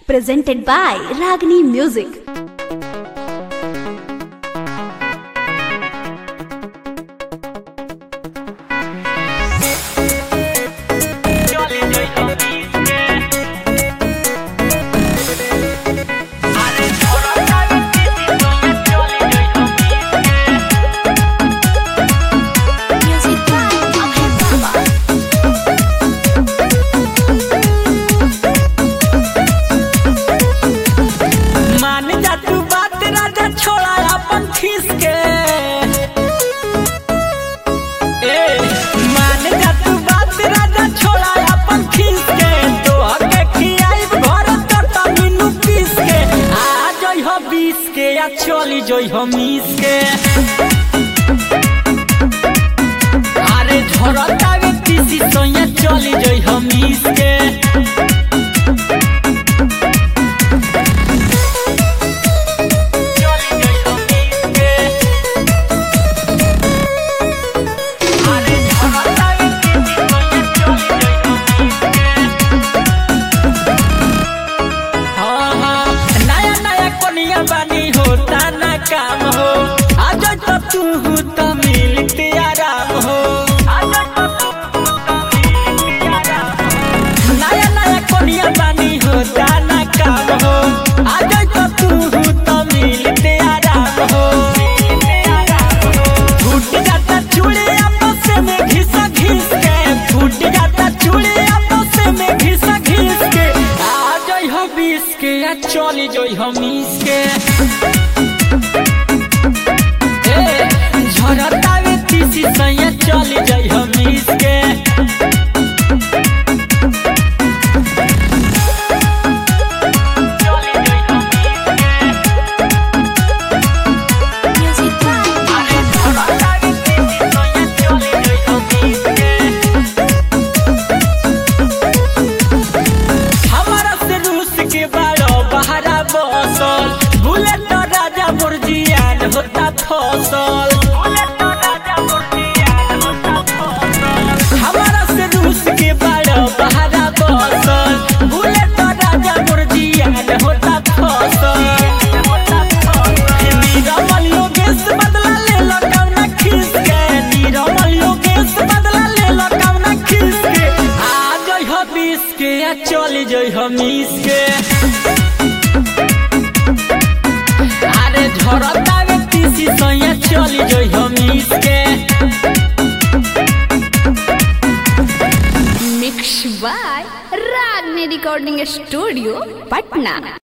presented by Ragini Music. चली जोई हम इसके अरे झरता व्यक्ति सी सोया चली जोई हम इसके काम हो आज तो तू तो मिलते आराम हो नया नया कोनिया बानी हो दाना काम हो आज तो तू तो मिलते आराम हो फूट जाता चूड़ी आपस में घिसा घिस के फूट जाता चूड़ी आपस में घिसा घिस के आज हो बीस के या चली जोई हम इसके झरता व्यक्ति सी सैया चली जाई हम इसके हमारा से रूस के बारो बहरा बसल बुलेट राजा मुर्जियान होता फसल हमारा से रूस के बारो बहरा बसल बुलेट राजा मुर्जियान होता फसल नीरमल योगेश बदला ले लो कवना खीस के नीरमल योगेश बदला ले लो कवना खीस के आ जाई हो बीस के या चली जाई हम इसके अरे झरता व्यक्ति सी सैया चली जाई हम इसके Mixed by Ragini Recording Studio, Patna.